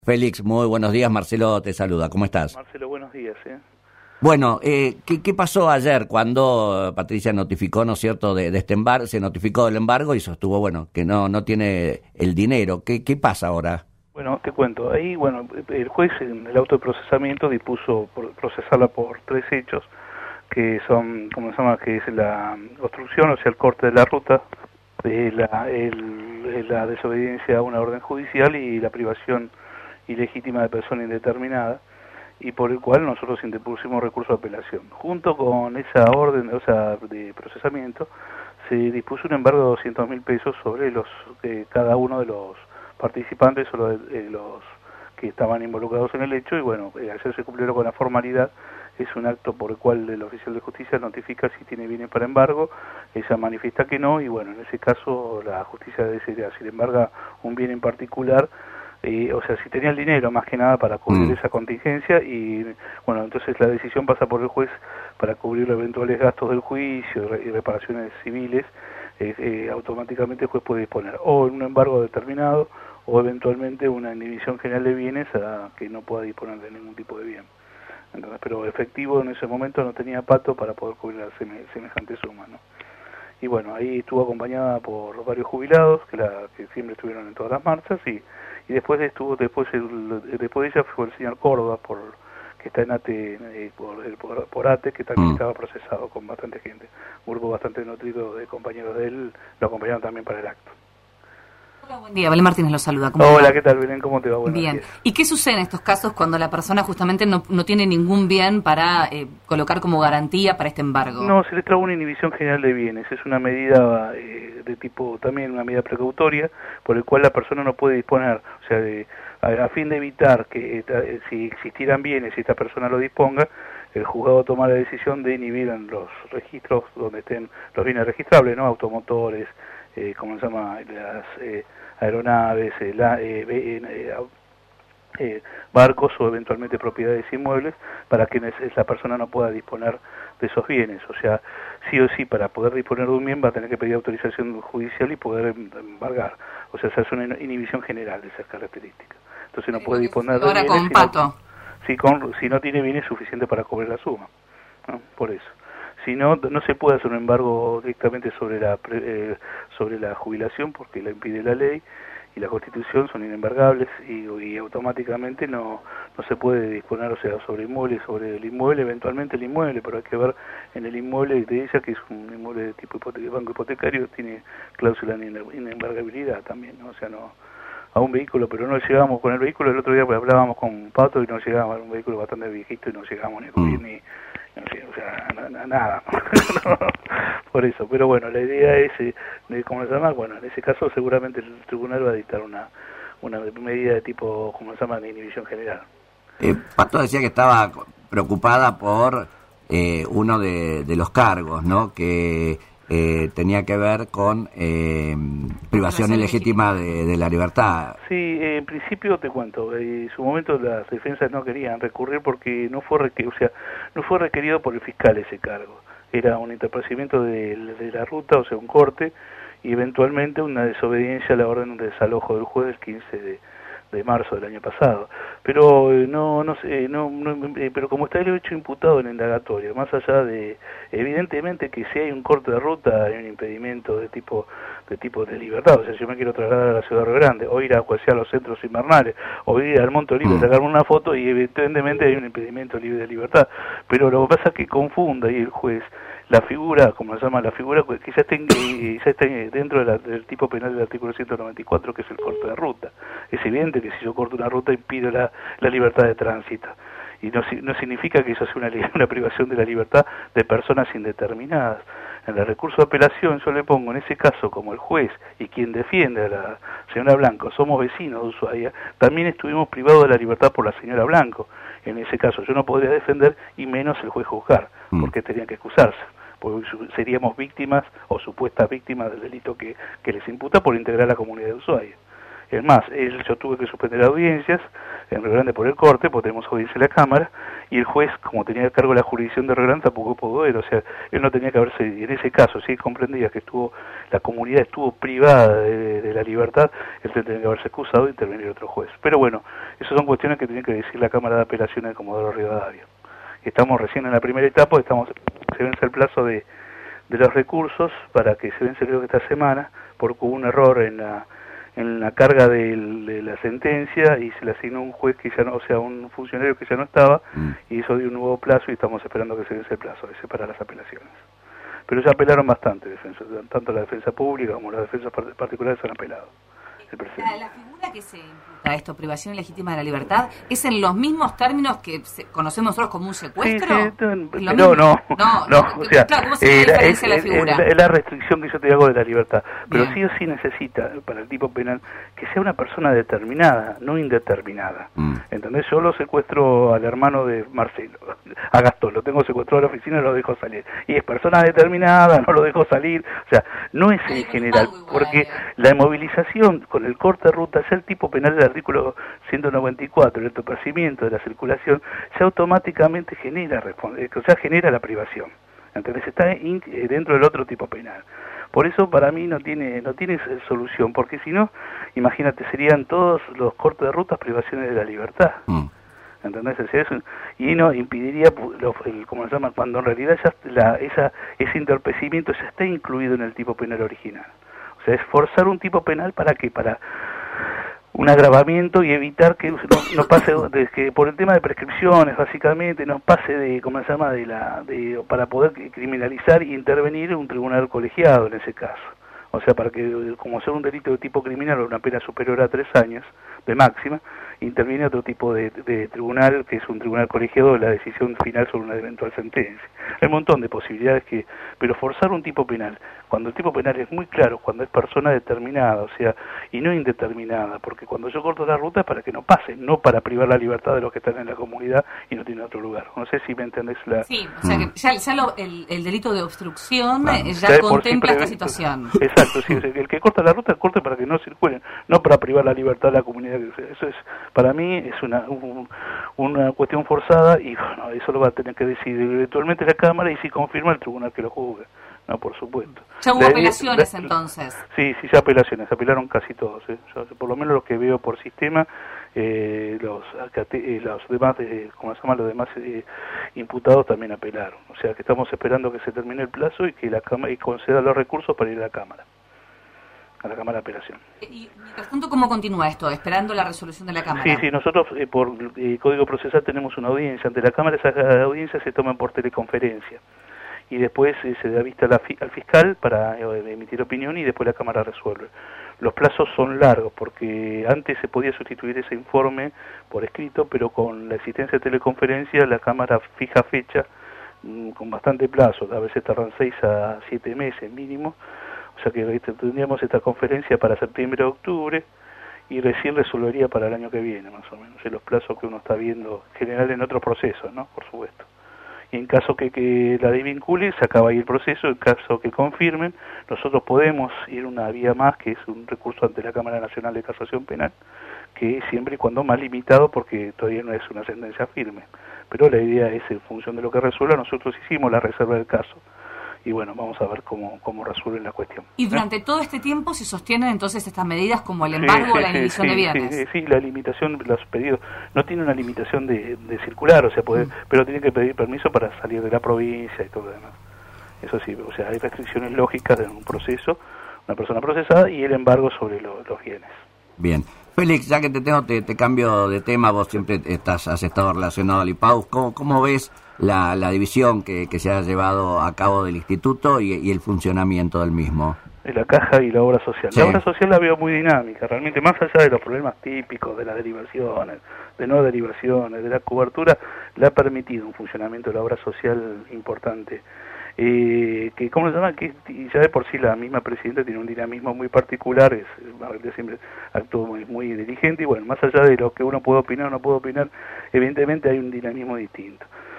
Félix, muy buenos días. Marcelo te saluda. ¿Cómo estás? Marcelo, buenos días. Bueno, ¿qué pasó ayer cuando Patricia notificó, ¿no es cierto?, de este embargo, se notificó del embargo y sostuvo, bueno, que no tiene el dinero? ¿Qué pasa ahora? Bueno, te cuento. Ahí, bueno, el juez en el auto de procesamiento dispuso procesarla por 3 hechos, que son, ¿cómo se llama?, que es la obstrucción, o sea, el corte de la ruta, la desobediencia a una orden judicial y la privación ilegítima de persona indeterminada, y por el cual nosotros interpusimos recurso de apelación. Junto con esa orden, o sea, de procesamiento, se dispuso un embargo de 200.000 pesos sobre cada uno de los participantes o los que estaban involucrados en el hecho, y bueno, ayer se cumplieron con la formalidad. Es un acto por el cual el oficial de justicia notifica si tiene bienes para embargo, ella manifiesta que no, y bueno, en ese caso la justicia decidirá si le embarga un bien en particular, o sea, si tenía el dinero más que nada para cubrir esa contingencia, y bueno, entonces la decisión pasa por el juez para cubrir los eventuales gastos del juicio y reparaciones civiles. Automáticamente el juez puede disponer o en un embargo determinado o eventualmente una inhibición general de bienes a que no pueda disponer de ningún tipo de bien. Entonces, pero efectivo en ese momento no tenía pato para poder cubrir semejante suma, ¿no? Y bueno, ahí estuvo acompañada por varios jubilados que siempre estuvieron en todas las marchas, y después de ella fue el señor Córdoba, que está en ATE, por ATE, que también estaba procesado con bastante gente. Un grupo bastante nutrido de compañeros de él lo acompañaron también para el acto. Hola, buen día. Belén Martínez lo saluda. Hola, ¿qué tal, Belén? ¿Cómo te va? Buenos Bien. días. ¿Y qué sucede en estos casos cuando la persona justamente no tiene ningún bien para colocar como garantía para este embargo? No, se le trae una inhibición general de bienes. Es una medida de tipo, también una medida precautoria, por el cual la persona no puede disponer, o sea, a fin de evitar que si existieran bienes y esta persona lo disponga, el juzgado toma la decisión de inhibir en los registros donde estén los bienes registrables, ¿no? Automotores, ¿cómo se llama?, las aeronaves, barcos o eventualmente propiedades inmuebles, para que esa persona no pueda disponer de esos bienes. O sea, sí o sí, para poder disponer de un bien va a tener que pedir autorización judicial y poder embargar. O sea, se hace una inhibición general de esas características. Entonces no puede disponer de ahora bienes con Pato. si no tiene bienes suficientes para cubrir la suma, ¿no? Por eso. Si no, no se puede hacer un embargo directamente sobre la jubilación, porque la impide la ley y la Constitución, son inembargables, y automáticamente no se puede disponer, o sea, sobre el inmueble, eventualmente el inmueble, pero hay que ver en el inmueble de ella, que es un inmueble de tipo banco hipotecario, tiene cláusula de inembargabilidad también, ¿no? O sea, no a un vehículo, pero no llegamos con el vehículo. El otro día hablábamos con Pato y no llegábamos a un vehículo bastante viejito y no llegamos ni a cubrir o sea, nada. Por eso, pero bueno, la idea es, ¿cómo se llama? Bueno, en ese caso seguramente el tribunal va a dictar una medida de tipo, ¿cómo se llama?, de inhibición general. Pato decía que estaba preocupada por uno de los cargos, ¿no?, que tenía que ver con privación ilegítima de la libertad. Sí, en principio te cuento, en su momento las defensas no querían recurrir porque no fue requerido por el fiscal ese cargo. Era un interprocedimiento de la ruta, o sea, un corte, y eventualmente una desobediencia a la orden de desalojo del juez del 15 de marzo del año pasado. Pero pero como está el hecho imputado en la indagatoria, más allá de, evidentemente que si hay un corte de ruta, hay un impedimento de tipo de libertad. O sea, si yo me quiero trasladar a la ciudad de Río Grande, o ir a cualquiera los centros invernales, o ir al Monte Olivo, sacarme una foto, y evidentemente hay un impedimento libre de libertad. Pero lo que pasa es que confunda ahí el juez la figura, como se llama, la figura que ya está dentro del tipo penal del artículo 194, que es el corte de ruta. Es evidente que si yo corto una ruta impido la libertad de tránsito, y no significa que eso sea una privación de la libertad de personas indeterminadas. En el recurso de apelación yo le pongo, en ese caso, como el juez y quien defiende a la señora Blanco somos vecinos de Ushuaia, también estuvimos privados de la libertad por la señora Blanco. En ese caso yo no podría defender, y menos el juez juzgar, porque tenían que excusarse, porque seríamos víctimas o supuestas víctimas del delito que les imputa por integrar la comunidad de Ushuaia. Es más, yo tuve que suspender audiencias, en Río Grande por el corte, porque tenemos audiencia en la Cámara, y el juez, como tenía a cargo la jurisdicción de Río Grande, tampoco pudo ver, o sea, él no tenía que haberse, en ese caso, si comprendía que la comunidad estuvo privada de la libertad, él tenía que haberse excusado e intervenir otro juez. Pero bueno, esas son cuestiones que tiene que decir la Cámara de Apelaciones de Comodoro Rivadavia. Estamos recién en la primera etapa, se vence el plazo de los recursos para que se vence creo que esta semana, porque hubo un error en la carga de la sentencia y se le asignó un juez que ya no, o sea, un funcionario que ya no estaba, y eso dio un nuevo plazo y estamos esperando que se vence el plazo ese para las apelaciones. Pero ya apelaron bastante defensas, tanto la defensa pública como las defensas particulares han apelado. La figura que se imputa a esto, privación ilegítima de la libertad, ¿es en los mismos términos que conocemos nosotros como un secuestro? Sí, pero no, o sea, claro, ¿cómo se diferencia la figura? Es la restricción que yo te hago de la libertad, pero Bien. sí o sí necesita, para el tipo penal, que sea una persona determinada, no indeterminada. ¿Entendés? Yo lo secuestro al hermano de Marcelo, a Gastón, lo tengo secuestrado a la oficina y lo dejo salir. Y es persona determinada, no lo dejo salir, o sea, no es en general, porque la movilización con el corte de ruta, ya el tipo penal del artículo 194, el entorpecimiento de la circulación, ya automáticamente genera la privación. Entonces está dentro del otro tipo penal. Por eso para mí no tiene solución, porque si no, imagínate, serían todos los cortes de rutas privaciones de la libertad. ¿Entendés? Y no impediría, como se llama, cuando en realidad ya ese entorpecimiento ya está incluido en el tipo penal original. O sea, es forzar un tipo penal para un agravamiento y evitar que no pase, que por el tema de prescripciones, básicamente, no pase para poder criminalizar y intervenir un tribunal colegiado en ese caso. O sea, para que, como ser un delito de tipo criminal o una pena superior a 3 años de máxima, interviene otro tipo de tribunal, que es un tribunal colegiado de la decisión final sobre una eventual sentencia. Hay un montón de posibilidades pero forzar un tipo penal, cuando el tipo penal es muy claro, cuando es persona determinada, o sea, y no indeterminada, porque cuando yo corto la ruta es para que no pase, no para privar la libertad de los que están en la comunidad y no tienen otro lugar. No sé si me entendés Sí, o sea que ya el delito de obstrucción ya contempla esta situación. Exacto, sí, el que corta la ruta, corte para que no circulen, no para privar la libertad de la comunidad. Eso es, para mí, es una cuestión forzada y bueno, eso lo va a tener que decidir eventualmente la Cámara y si confirma el tribunal que lo juzgue. No, por supuesto. ¿Ya hubo apelaciones entonces? Sí, ya apelaron casi todos. Yo, por lo menos los que veo por sistema, los demás, los demás imputados también apelaron. O sea que estamos esperando que se termine el plazo y que la Cámara conceda los recursos para ir a la Cámara de apelación. ¿Y mientras tanto cómo continúa esto? ¿Esperando la resolución de la Cámara? Sí, nosotros por Código Procesal tenemos una audiencia ante la Cámara, esas audiencias se toman por teleconferencia y después se da vista al fiscal para emitir opinión y después la Cámara resuelve. Los plazos son largos porque antes se podía sustituir ese informe por escrito, pero con la existencia de teleconferencia la Cámara fija fecha con bastante plazo, a veces tardan 6 a 7 meses mínimo, o sea que tendríamos esta conferencia para septiembre o octubre y recién resolvería para el año que viene más o menos, en los plazos que uno está viendo en general en otros procesos, ¿no? Por supuesto. Y en caso que la desvincule, se acaba ahí el proceso. En caso que confirmen, nosotros podemos ir una vía más, que es un recurso ante la Cámara Nacional de Casación Penal, que es siempre y cuando más limitado, porque todavía no es una sentencia firme. Pero la idea es, en función de lo que resuelva, nosotros hicimos la reserva del caso. Y bueno, vamos a ver cómo resuelven la cuestión. ¿Y durante todo este tiempo se sostienen entonces estas medidas como el embargo o la inhibición de bienes? Sí, la limitación, los pedidos, no tiene una limitación de circular, o sea, pero tiene que pedir permiso para salir de la provincia y todo lo demás. Eso sí, o sea, hay restricciones lógicas en un proceso, una persona procesada y el embargo sobre los bienes. Bien. Félix, ya que te cambio de tema, vos siempre has estado relacionado al IPAUS. ¿Cómo ves la división que se ha llevado a cabo del instituto y el funcionamiento del mismo? La caja y la obra social. Sí. La obra social la veo muy dinámica, realmente, más allá de los problemas típicos, de las derivaciones, de no derivaciones, de la cobertura, le ha permitido un funcionamiento de la obra social importante. Que ¿cómo se llama? Que ya de por sí la misma presidenta tiene un dinamismo muy particular, siempre actúa muy diligente y bueno, más allá de lo que uno puede opinar o no puede opinar, evidentemente hay un dinamismo distinto.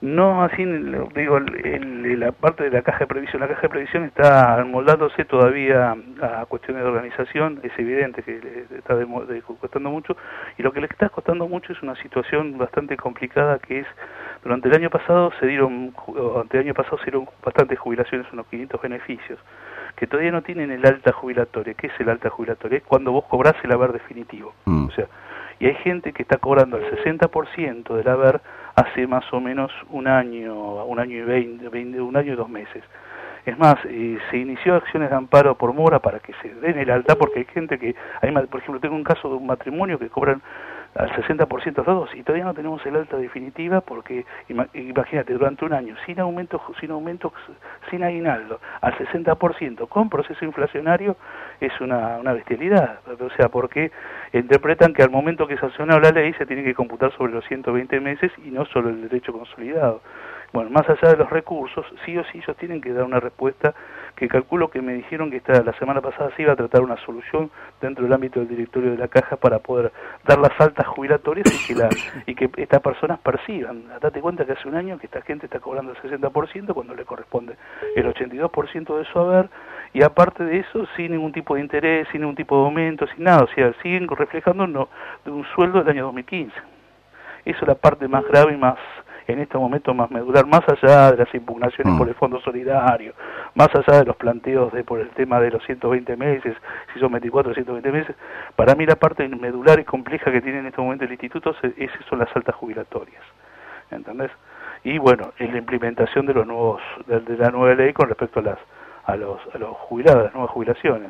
No, así digo, la parte de la caja de previsión está moldándose todavía a cuestiones de organización, es evidente que le está costando mucho, y lo que le está costando mucho es una situación bastante complicada, que es, durante el año pasado se dieron bastantes jubilaciones, unos 500 beneficios, que todavía no tienen el alta jubilatoria. ¿Qué es el alta jubilatoria? Es cuando vos cobrás el haber definitivo. O sea, y hay gente que está cobrando el 60% del haber hace más o menos un año y 2 meses. Es más, se inició acciones de amparo por mora para que se den el alta, porque hay gente que, por ejemplo, tengo un caso de un matrimonio que cobran al 60% los dos y todavía no tenemos el alta definitiva, porque imagínate, durante un año sin aumento, sin aguinaldo, al 60% con proceso inflacionario, es una bestialidad. O sea, porque interpretan que al momento que sancionó la ley se tiene que computar sobre los 120 meses y no solo el derecho consolidado. Bueno, más allá de los recursos, sí o sí ellos tienen que dar una respuesta, que calculo que me dijeron que la semana pasada se iba a tratar una solución dentro del ámbito del directorio de la Caja para poder dar las altas jubilatorias y que estas personas perciban. Date cuenta que hace un año que esta gente está cobrando el 60% cuando le corresponde el 82% de su haber, y aparte de eso, sin ningún tipo de interés, sin ningún tipo de aumento, sin nada. O sea, siguen reflejando de un sueldo del año 2015. Eso es la parte más grave y más, en este momento, más medular, más allá de las impugnaciones por el Fondo Solidario, más allá de los planteos por el tema de los 120 meses, si son 24 o 120 meses. Para mí la parte medular y compleja que tiene en este momento el instituto son las altas jubilatorias, ¿entendés? Y bueno, en la implementación de la nueva ley con respecto a los jubilados, las nuevas jubilaciones.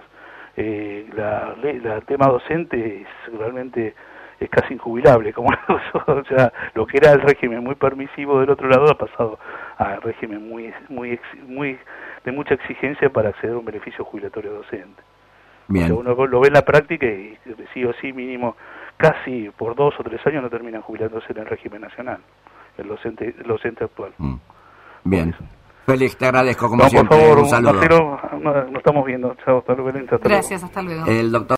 El tema docente es realmente casi injubilable, o sea, lo que era el régimen muy permisivo del otro lado ha pasado a régimen muy de mucha exigencia para acceder a un beneficio jubilatorio docente. Bien. O sea, uno lo ve en la práctica y sí o sí mínimo casi por 2 o 3 años no terminan jubilándose en el régimen nacional, el docente actual. Bien. Félix, te agradezco como No, siempre. por favor, un saludo. Marcelo, nos estamos viendo. Chao, hasta luego. Gracias, hasta luego. El doctor